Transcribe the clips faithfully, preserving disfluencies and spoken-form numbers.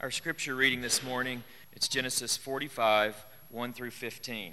Our scripture reading this morning, it's Genesis forty-five, one through fifteen.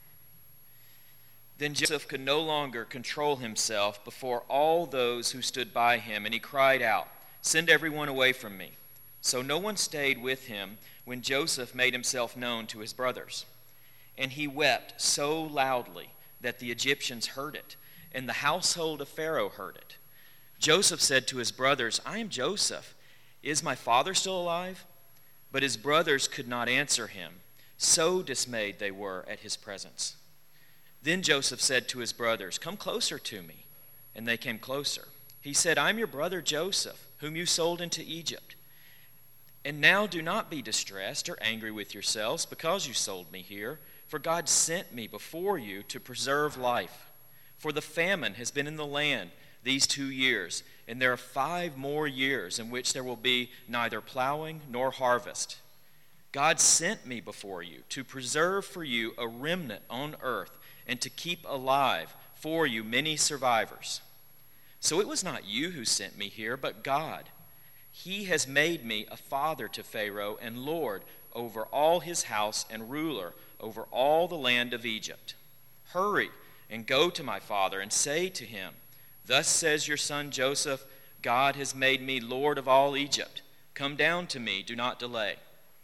Then Joseph could no longer control himself before all those who stood by him, and he cried out, "Send everyone away from me." So no one stayed with him when Joseph made himself known to his brothers. And he wept so loudly that the Egyptians heard it, and the household of Pharaoh heard it. Joseph said to his brothers, "I am Joseph. Is my father still alive?" But his brothers could not answer him. So dismayed they were at his presence. Then Joseph said to his brothers, "Come closer to me." And they came closer. He said, "I am your brother Joseph, whom you sold into Egypt. And now do not be distressed or angry with yourselves because you sold me here, for God sent me before you to preserve life. For the famine has been in the land these two years, and there are five more years in which there will be neither plowing nor harvest. God sent me before you to preserve for you a remnant on earth and to keep alive for you many survivors. So it was not you who sent me here, but God. He has made me a father to Pharaoh and Lord over all his house and ruler over all the land of Egypt. Hurry and go to my father and say to him, 'Thus says your son Joseph, God has made me Lord of all Egypt. Come down to me, do not delay.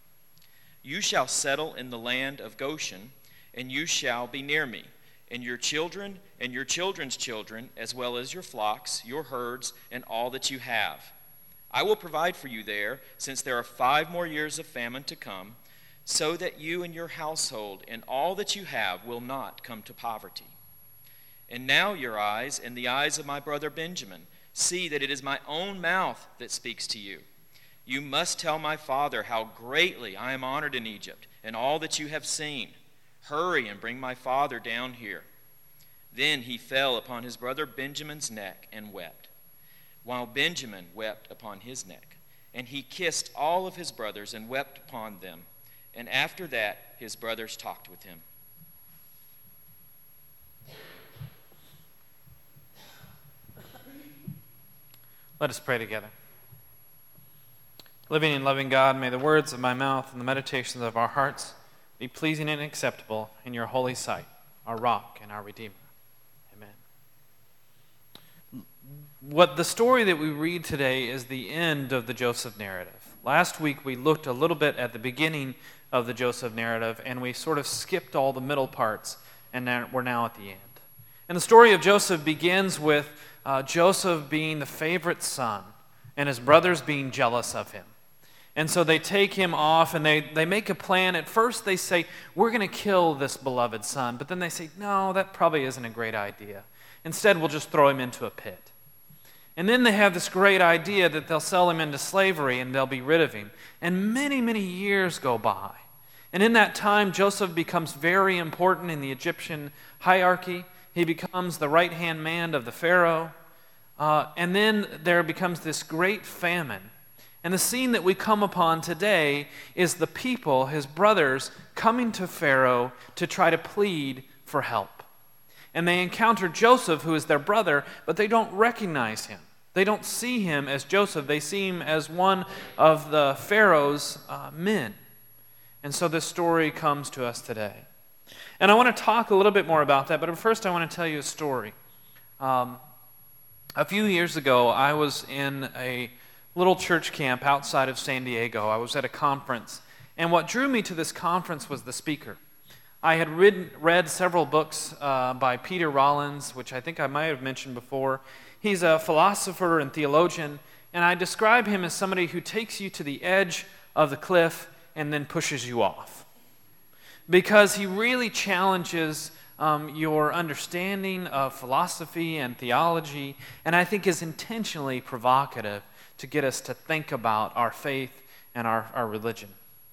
You shall settle in the land of Goshen, and you shall be near me, and your children and your children's children, as well as your flocks, your herds, and all that you have. I will provide for you there, since there are five more years of famine to come, so that you and your household and all that you have will not come to poverty. And now your eyes and the eyes of my brother Benjamin see that it is my own mouth that speaks to you. You must tell my father how greatly I am honored in Egypt and all that you have seen. Hurry and bring my father down here.' Then he fell upon his brother Benjamin's neck and wept, while Benjamin wept upon his neck. And he kissed all of his brothers and wept upon them. And after that his brothers talked with him." Let us pray together. Living and loving God, may the words of my mouth and the meditations of our hearts be pleasing and acceptable in your holy sight, our rock and our Redeemer. Amen. What the story that we read today is the end of the Joseph narrative. Last week we looked a little bit at the beginning of the Joseph narrative, and we sort of skipped all the middle parts, and now we're now at the end. And the story of Joseph begins with Uh, Joseph being the favorite son and his brothers being jealous of him. And so they take him off and they, they make a plan. At first they say, "We're going to kill this beloved son." But then they say, "No, that probably isn't a great idea. Instead, we'll just throw him into a pit." And then they have this great idea that they'll sell him into slavery and they'll be rid of him. And many, many years go by. And in that time, Joseph becomes very important in the Egyptian hierarchy. He becomes the right-hand man of the Pharaoh. Uh, and then there becomes this great famine. And the scene that we come upon today is the people, his brothers, coming to Pharaoh to try to plead for help. And they encounter Joseph, who is their brother, but they don't recognize him. They don't see him as Joseph. They see him as one of the Pharaoh's uh, men. And so this story comes to us today. And I want to talk a little bit more about that, but first I want to tell you a story. Um, a few years ago, I was in a little church camp outside of San Diego. I was at a conference, and what drew me to this conference was the speaker. I had read, read several books uh, by Peter Rollins, which I think I might have mentioned before. He's a philosopher and theologian, and I describe him as somebody who takes you to the edge of the cliff and then pushes you off. Because he really challenges um, your understanding of philosophy and theology, and I think is intentionally provocative to get us to think about our faith and our, our religion.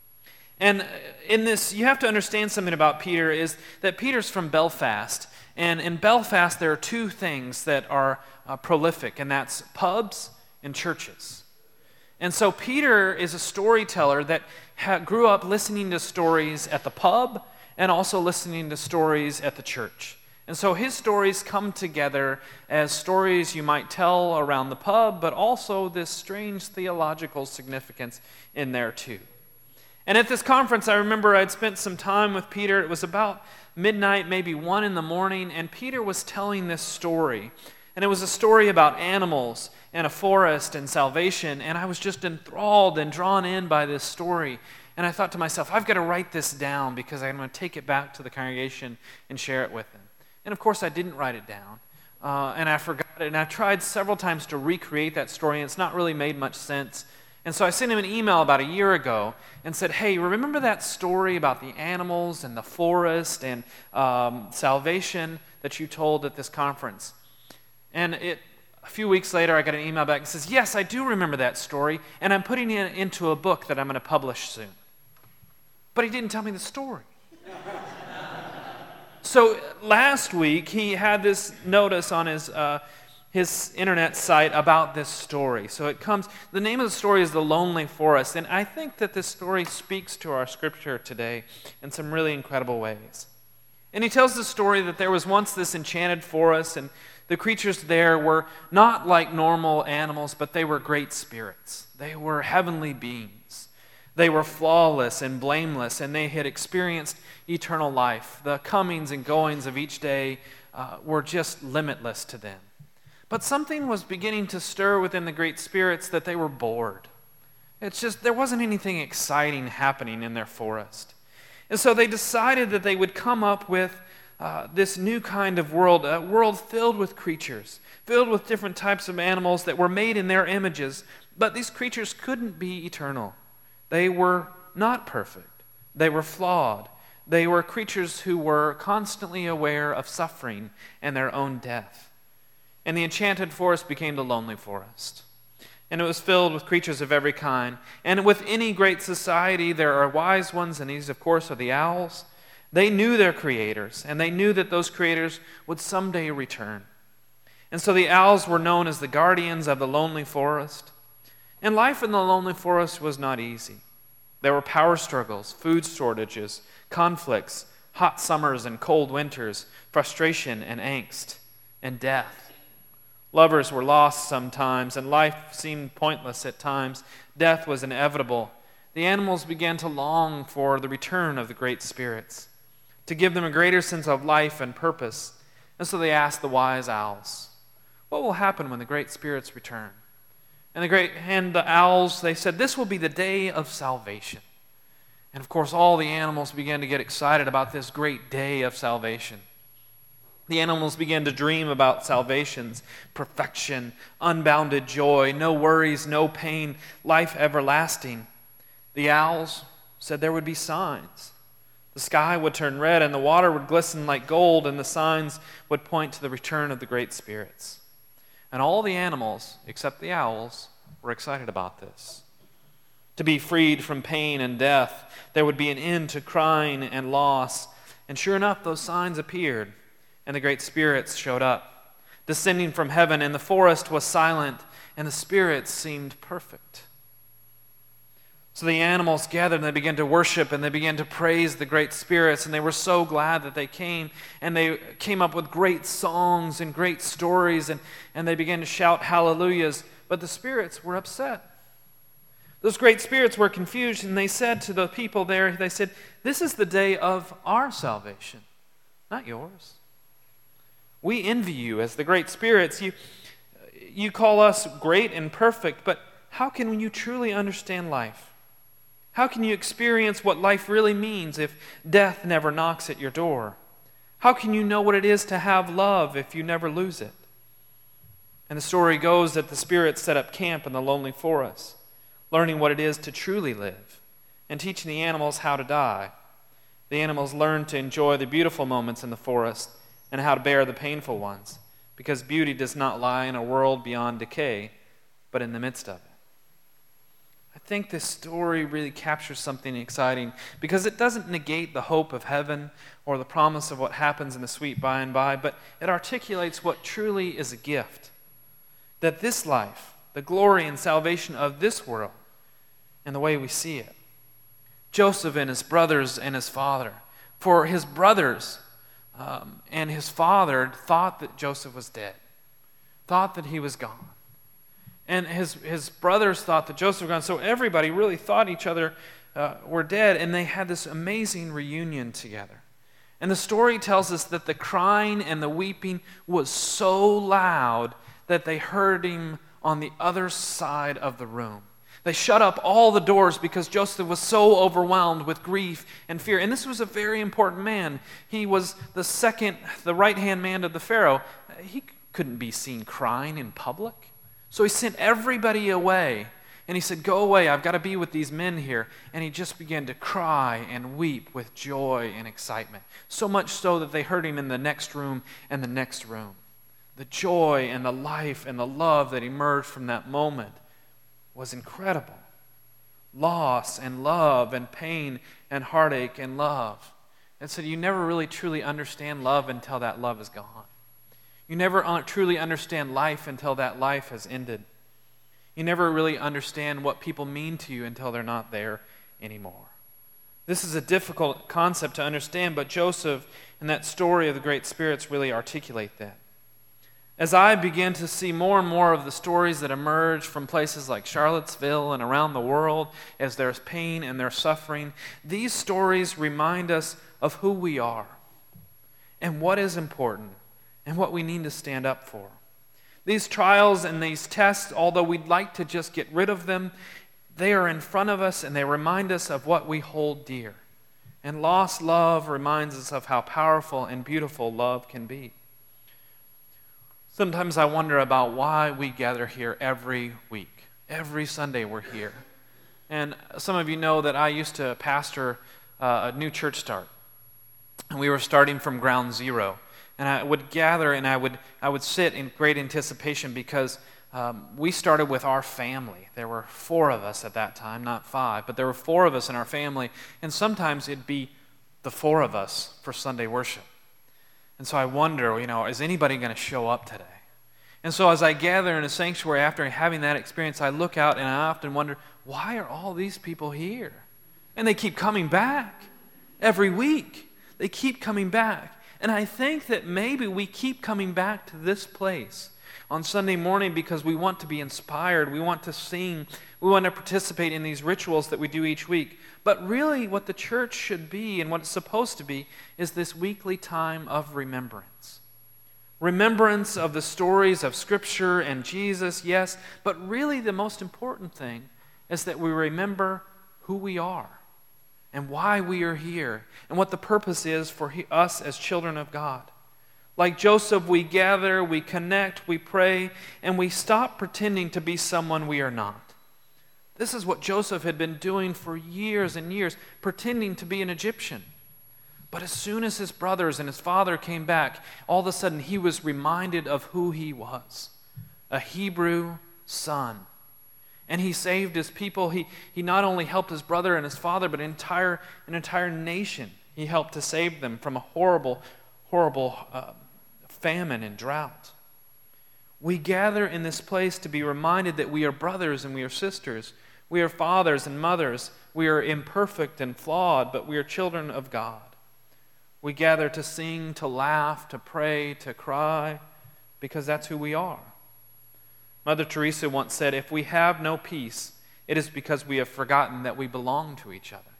And in this, you have to understand something about Peter, is that Peter's from Belfast, and in Belfast there are two things that are uh, prolific, and that's pubs and churches. And so Peter is a storyteller that ha- grew up listening to stories at the pub and also listening to stories at the church. And so his stories come together as stories you might tell around the pub, but also this strange theological significance in there too. And at this conference, I remember I'd spent some time with Peter. It was about midnight, maybe one in the morning, and Peter was telling this story. And it was a story about animals and a forest and salvation, and I was just enthralled and drawn in by this story. And I thought to myself, I've got to write this down because I'm going to take it back to the congregation and share it with them. And of course, I didn't write it down, uh, and I forgot it. And I tried several times to recreate that story, and it's not really made much sense. And so I sent him an email about a year ago and said, hey, remember that story about the animals and the forest and um, salvation that you told at this conference? And it, a few weeks later, I got an email back that says, yes, I do remember that story, and I'm putting it into a book that I'm going to publish soon. But he didn't tell me the story. So last week, he had this notice on his uh, his internet site about this story. So it comes, the name of the story is The Lonely Forest, and I think that this story speaks to our scripture today in some really incredible ways. And he tells the story that there was once this enchanted forest, and the creatures there were not like normal animals, but they were great spirits. They were heavenly beings. They were flawless and blameless, and they had experienced eternal life. The comings and goings of each day uh, were just limitless to them. But something was beginning to stir within the great spirits that they were bored. It's just, there wasn't anything exciting happening in their forest. And so they decided that they would come up with uh, this new kind of world, a world filled with creatures, filled with different types of animals that were made in their images. But these creatures couldn't be eternal. They were not perfect. They were flawed. They were creatures who were constantly aware of suffering and their own death. And the enchanted forest became the lonely forest. And it was filled with creatures of every kind. And with any great society, there are wise ones, and these, of course, are the owls. They knew their creators, and they knew that those creators would someday return. And so the owls were known as the guardians of the lonely forest. And life in the lonely forest was not easy. There were power struggles, food shortages, conflicts, hot summers and cold winters, frustration and angst, and death. Lovers were lost sometimes, and life seemed pointless at times. Death was inevitable. The animals began to long for the return of the great spirits, to give them a greater sense of life and purpose. And so they asked the wise owls, what will happen when the great spirits return? And the great and the owls, they said, this will be the day of salvation. And of course, all the animals began to get excited about this great day of salvation. The animals began to dream about salvation's perfection, unbounded joy, no worries, no pain, life everlasting. The owls said there would be signs. The sky would turn red, and the water would glisten like gold, and the signs would point to the return of the great spirits. And all the animals, except the owls, were excited about this. To be freed from pain and death, there would be an end to crying and loss. And sure enough, those signs appeared. And the great spirits showed up, descending from heaven, and the forest was silent, and the spirits seemed perfect. So the animals gathered, and they began to worship, and they began to praise the great spirits, and they were so glad that they came, and they came up with great songs and great stories, and, and they began to shout hallelujahs, but the spirits were upset. Those great spirits were confused, and they said to the people there, they said, this is the day of our salvation, not yours. We envy you as the great spirits. You, you call us great and perfect, but how can you truly understand life? How can you experience what life really means if death never knocks at your door? How can you know what it is to have love if you never lose it? And the story goes that the spirits set up camp in the lonely forest, learning what it is to truly live and teaching the animals how to die. The animals learned to enjoy the beautiful moments in the forest and how to bear the painful ones, because beauty does not lie in a world beyond decay, but in the midst of it. I think this story really captures something exciting, because it doesn't negate the hope of heaven or the promise of what happens in the sweet by and by, but it articulates what truly is a gift. That this life, the glory and salvation of this world, and the way we see it. Joseph and his brothers and his father, for his brothers, Um, and his father thought that Joseph was dead, thought that he was gone. And his, his brothers thought that Joseph was gone. So everybody really thought each other uh, were dead, and they had this amazing reunion together. And the story tells us that the crying and the weeping was so loud that they heard him on the other side of the room. They shut up all the doors because Joseph was so overwhelmed with grief and fear. And this was a very important man. He was the second, the right-hand man of the Pharaoh. He couldn't be seen crying in public. So he sent everybody away. And he said, go away, I've got to be with these men here. And he just began to cry and weep with joy and excitement. So much so that they heard him in the next room and the next room. The joy and the life and the love that emerged from that moment was incredible. Loss and love and pain and heartache and love. And so you never really truly understand love until that love is gone. You never un- truly understand life until that life has ended. You never really understand what people mean to you until they're not there anymore. This is a difficult concept to understand, but Joseph and that story of the great spirits really articulate that. As I begin to see more and more of the stories that emerge from places like Charlottesville and around the world, as there's pain and there's suffering, these stories remind us of who we are and what is important and what we need to stand up for. These trials and these tests, although we'd like to just get rid of them, they are in front of us and they remind us of what we hold dear. And lost love reminds us of how powerful and beautiful love can be. Sometimes I wonder about why we gather here every week. Every Sunday we're here. And some of you know that I used to pastor uh, a new church start. And we were starting from ground zero. And I would gather and I would I would sit in great anticipation because um, we started with our family. There were four of us at that time, not five, but there were four of us in our family. And sometimes it'd be the four of us for Sunday worship. And so I wonder, you know, is anybody going to show up today? And so as I gather in a sanctuary after having that experience, I look out and I often wonder, why are all these people here? And they keep coming back every week. They keep coming back. And I think that maybe we keep coming back to this place on Sunday morning because we want to be inspired. We want to sing. We want to participate in these rituals that we do each week. But really what the church should be and what it's supposed to be is this weekly time of remembrance. Remembrance of the stories of Scripture and Jesus, yes, but really the most important thing is that we remember who we are and why we are here and what the purpose is for he, us as children of God. Like Joseph, we gather, we connect, we pray, and we stop pretending to be someone we are not. This is what Joseph had been doing for years and years, pretending to be an Egyptian. But as soon as his brothers and his father came back, all of a sudden he was reminded of who he was, a Hebrew son. And he saved his people. He, he not only helped his brother and his father, but an entire, an entire nation. He helped to save them from a horrible, horrible uh, famine and drought. We gather in this place to be reminded that we are brothers and we are sisters. We are fathers and mothers. We are imperfect and flawed, but we are children of God. We gather to sing, to laugh, to pray, to cry, because that's who we are. Mother Teresa once said, if we have no peace, it is because we have forgotten that we belong to each other.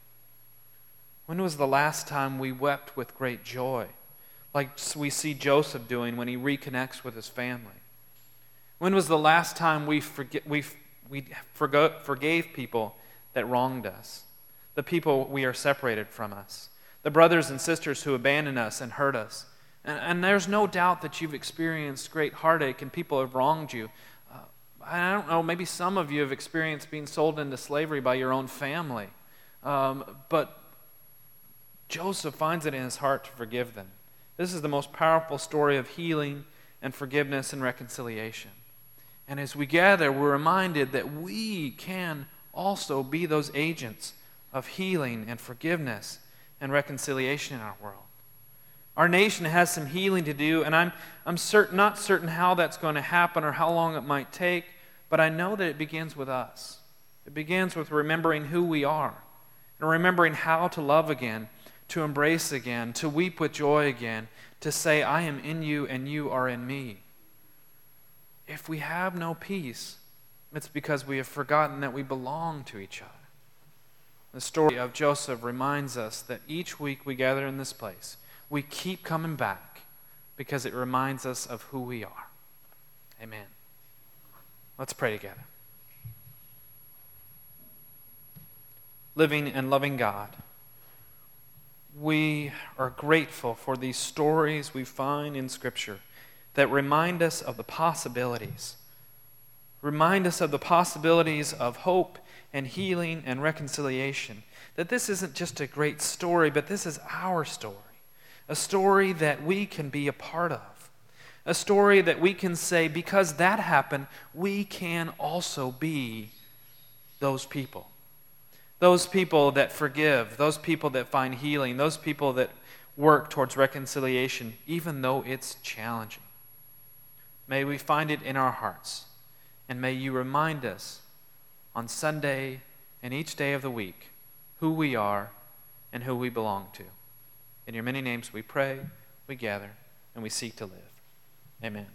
When was the last time we wept with great joy, like we see Joseph doing when he reconnects with his family? When was the last time we forget, we, we forgo, forgave people that wronged us, the people we are separated from us? The brothers and sisters who abandoned us and hurt us. And, and there's no doubt that you've experienced great heartache and people have wronged you. Uh, I don't know, maybe some of you have experienced being sold into slavery by your own family. Um, but Joseph finds it in his heart to forgive them. This is the most powerful story of healing and forgiveness and reconciliation. And as we gather, we're reminded that we can also be those agents of healing and forgiveness and reconciliation in our world. Our nation has some healing to do, and I'm, I'm certain, not certain how that's going to happen or how long it might take, but I know that it begins with us. It begins with remembering who we are and remembering how to love again, to embrace again, to weep with joy again, to say, I am in you and you are in me. If we have no peace, it's because we have forgotten that we belong to each other. The story of Joseph reminds us that each week we gather in this place, we keep coming back because it reminds us of who we are. Amen. Let's pray together. Living and loving God, we are grateful for these stories we find in Scripture that remind us of the possibilities. Remind us of the possibilities of hope and healing and reconciliation. That this isn't just a great story, but this is our story. A story that we can be a part of. A story that we can say, because that happened, we can also be those people. Those people that forgive, those people that find healing, those people that work towards reconciliation, even though it's challenging. May we find it in our hearts. And may you remind us on Sunday and each day of the week who we are and who we belong to. In your many names we pray, we gather, and we seek to live. Amen.